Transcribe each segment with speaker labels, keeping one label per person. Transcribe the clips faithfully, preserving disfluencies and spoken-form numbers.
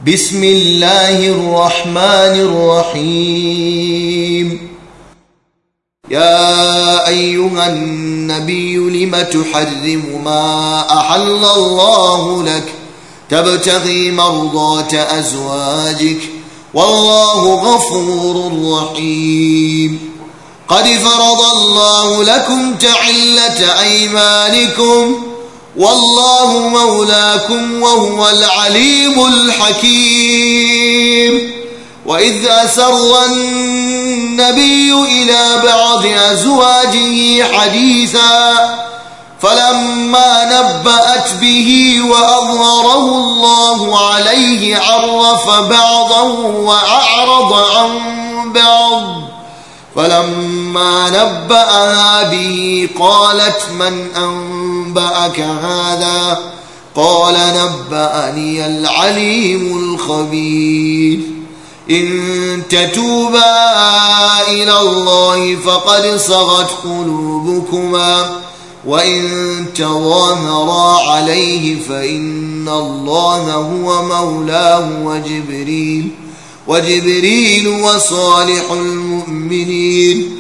Speaker 1: بسم الله الرحمن الرحيم. يا أيها النبي لم تحرم ما أحل الله لك تبتغي مرضات أزواجك والله غفور رحيم. قد فرض الله لكم تحلة أيمانكم والله مولاكم وهو العليم الحكيم. وإذ أسر النبي إلى بعض أزواجه حديثا فلما نبأت به وأظهره الله عليه عرف بعضه وأعرض عن بعض فلما نبأها به قالت من أنبأك هذا قال نبأني العليم الخبير. إن تتوبا إلى الله فقد صغت قلوبكما وإن تظاهرا عليه فإن الله هو مولاه وجبريل وجبريل وصالح المؤمنين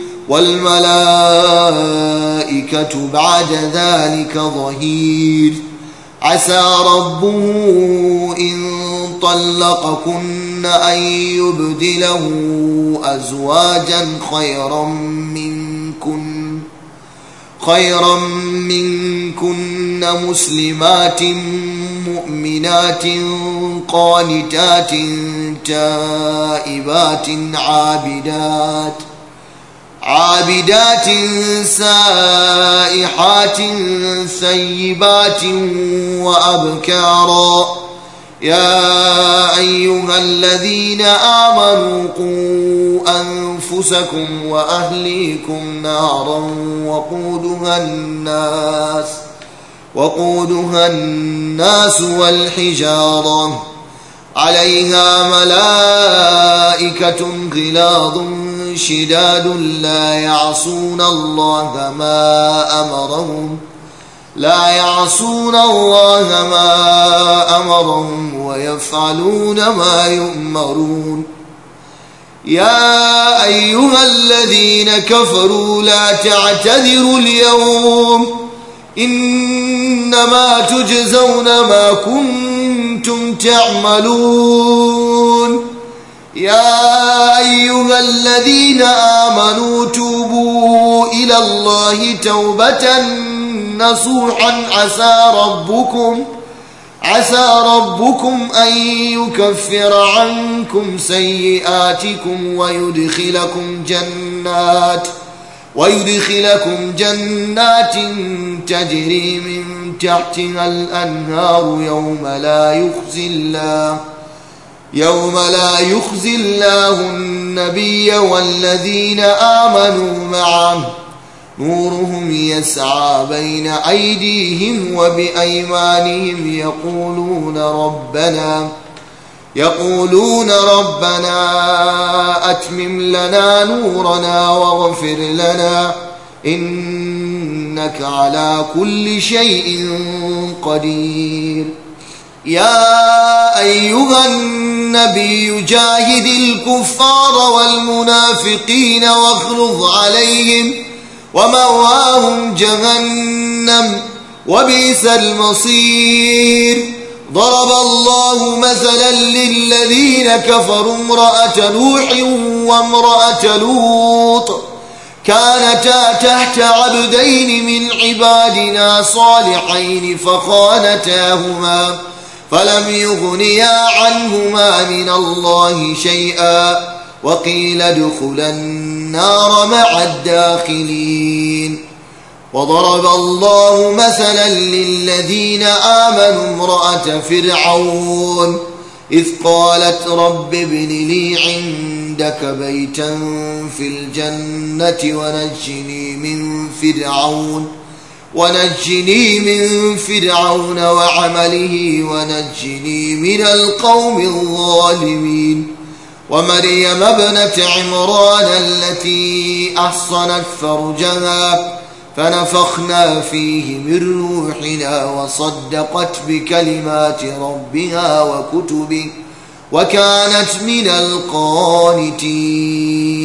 Speaker 1: والملائكة بعد ذلك ظهير. عسى ربه إن طلقكن أن يبدله أزواجا خيرا منكن خيرا منكن مسلمات مؤمنات قانتات تائبات عابدات عابدات سائحات ثيبات وأبكارا. يا أيها الذين آمنوا قوا أنفسكم وأهليكم نارا وقودها الناس وقودها الناس والحجارة عليها ملائكة غلاظ شداد لا يعصون الله ما أمرهم لا يعصون الله ما أمرهم ويفعلون ما يؤمرون. يا أيها الذين كفروا لا تعتذروا اليوم إنما تجزون ما كنتم تعملون. يا أيها الذين آمنوا توبوا إلى الله توبة نصوحا عسى ربكم عسى ربكم أن يكفر عنكم سيئاتكم ويدخلكم جنات ويدخلكم جنات تجري من تحتها الأنهار يوم لا يخزي الله يوم لا يخزي الله النبي والذين آمنوا معه نورهم يسعى بين أيديهم وبأيمانهم يقولون ربنا يقولون ربنا أتمم لنا نورنا واغفر لنا إنك على كل شيء قدير. يا أيها النبي جاهد الكفار والمنافقين واغلظ عليهم ومأواهم جهنم وبئس المصير. ضرب الله مثلا للذين كفروا امرأة نوح وامرأة لوط كانتا تحت عبدين من عبادنا صالحين فخانتاهما فلم يغنيا عنهما من الله شيئا وقيل ادخلا النار مع الداخلين. وضرب الله مثلا للذين آمنوا امرأة فرعون إذ قالت رب ابن لي عندك بيتا في الجنة ونجني من فرعون ونجني من فرعون وعمله ونجني من القوم الظالمين. ومريم ابنة عمران التي أحصنت فرجها فنفخنا فيه من روحنا وصدقت بكلمات ربها وكتبه وكانت من القانتين